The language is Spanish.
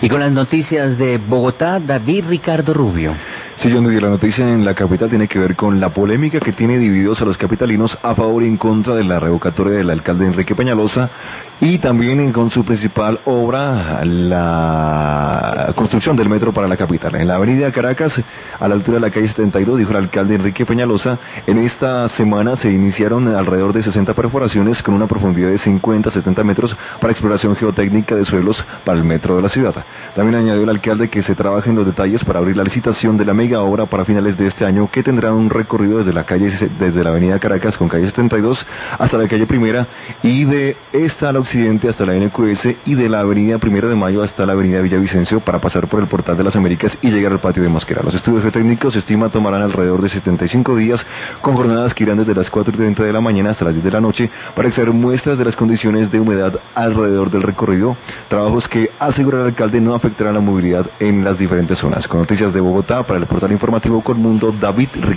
Y con las noticias de Bogotá, David Ricardo Rubio. Sí, John, la noticia en la capital tiene que ver con la polémica que tiene divididos a los capitalinos a favor y en contra de la revocatoria del alcalde Enrique Peñalosa y también con su principal obra, la construcción del metro para la capital. En la avenida Caracas, a la altura de la calle 72, dijo el alcalde Enrique Peñalosa, en esta semana se iniciaron alrededor de 60 perforaciones con una profundidad de 50-70 metros para exploración geotécnica de suelos para el metro de la ciudad. También añadió el alcalde que se trabaja en los detalles para abrir la licitación de la mega obra para finales de este año, que tendrá un recorrido desde la avenida Caracas con calle 72 hasta la calle Primera y de esta al occidente hasta la NQS y de la avenida 1 de Mayo hasta la avenida Villavicencio para pasar por el Portal de las Américas y llegar al patio de Mosquera. Los estudios geotécnicos se estima tomarán alrededor de 75 días con jornadas que irán desde las 4:30 de la mañana hasta las 10 de la noche para extraer muestras de las condiciones de humedad alrededor del recorrido, trabajos que asegura el alcalde no afectarán la movilidad en las diferentes zonas. Con noticias de Bogotá para el portal informativo Colmundo, David Ricardo.